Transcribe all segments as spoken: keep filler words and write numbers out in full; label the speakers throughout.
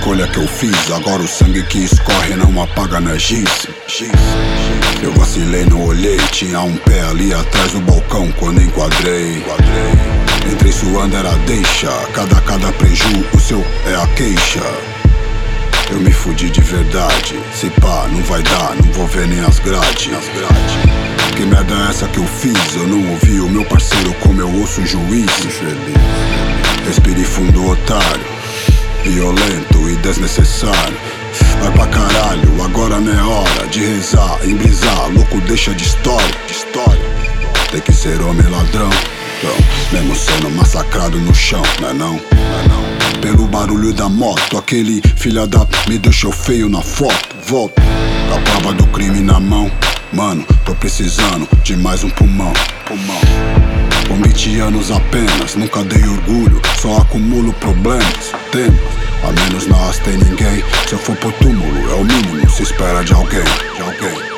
Speaker 1: escolha que eu fiz. Agora o sangue que escorre não apaga, não é giz. Eu vacilei, não olhei. Tinha um pé ali atrás do balcão quando enquadrei. Entrei suando, era deixa. Cada, cada preju, o seu é a queixa. Eu me fudi de verdade. Se pá, não vai dar, não vou ver nem as grades. Que merda é essa que eu fiz? Eu não ouvi o meu parceiro como eu ouço o juiz. Infeliz. Respire fundo, otário. Violento e desnecessário. Vai pra caralho, agora não é hora de rezar, embrisar. Louco deixa de história, de história. Tem que ser homem ladrão, então, mesmo sendo massacrado no chão, não é não, não é não. Pelo barulho da moto, aquele filha da me deixou feio na foto. Volto, com a prova do crime na mão. Mano, tô precisando de mais um pulmão, pulmão. Com vinte anos apenas, nunca dei orgulho, só acumulo problemas, temas. A menos nós tem ninguém. Se eu for pro túmulo, é o mínimo se espera de alguém, de alguém.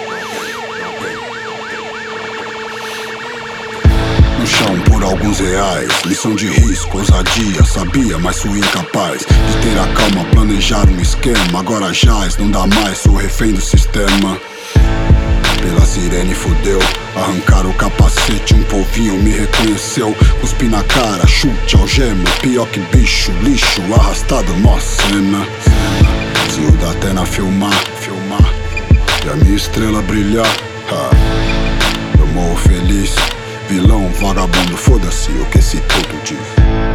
Speaker 1: No chão por alguns reais, lição de risco, ousadia. Sabia, mas fui incapaz de ter a calma, planejar um esquema. Agora jaz, não dá mais, sou refém do sistema. Pela sirene fudeu, arrancaram o capacete, um povinho me reconheceu. Cuspi na cara, chute, algema, pior que bicho, lixo, arrastado, mó cena. Se o da Atena filmar, filmar, e a minha estrela brilhar, ha, eu morro feliz. Vilão, vagabundo, foda-se o que esse tudo diz.